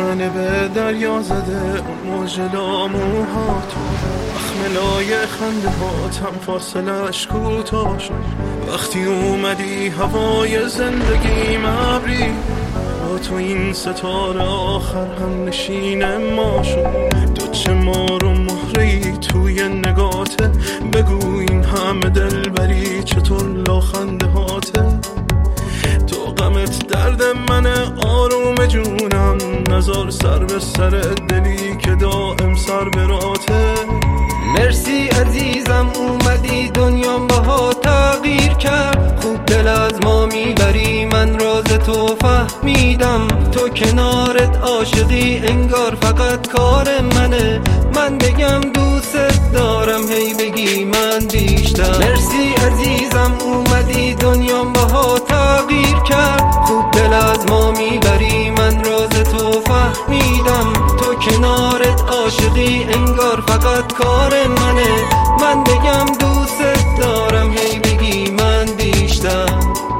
منه به دریا زده اون موج لاموهات، مخملای خنده هاتم فاصلش کوتاه شد. وقتی اومدی هوای زندگیم ابری، با تو این ستاره آخر هم نشین ما شد. تو چه مارو مهره‌ای توی نگاته، بگو این همه دلبری چطور لاخنده هاته. تو غمت درد منه آروم جونم، نزار سر به سر دلی که دائم سر براته. مرسی عزیزم اومدی دنیام باها تغییر کرد، خوب دل از ما میبری من راز تو فهمیدم. تو کنارت عاشقی انگار فقط کار منه، من بگم دوست دارم هی بگی من بیشتر. مرسی عزیزم اومدی دنیام باها تغییر کرد، خوب دل از ما میبری من راز تو فهمیدم. تو کنارت عاشقی انگار فقط کار منه، من بگم دوست دارم هی بگی من بیشتر.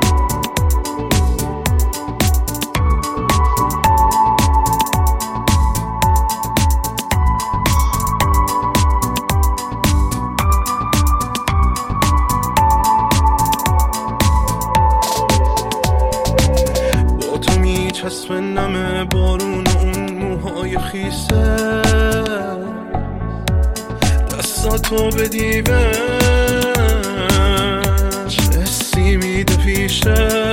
با تو میچسب نم بارون اون موهای خیسه، دستاتو به دیوه چه حسی میده پیشه.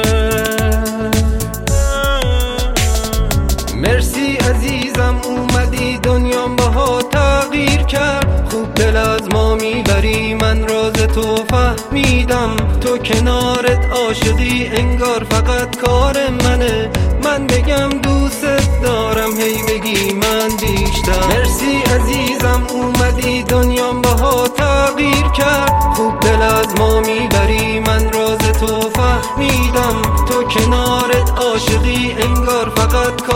مرسی عزیزم اومدی دنیام باها تغییر کرد، خوب دل از ما میبری من راز تو فهمیدم. تو کنارت عاشقی انگار فقط کار منه، من بگم دوست دارم هی بگی من بیشتر. مرسی عزیزم اومدی دنیام باها تغییر کرد، خوب دل از ما میبری من راز تو فهمیدم. تو کنارت عاشقی انگار فقط کار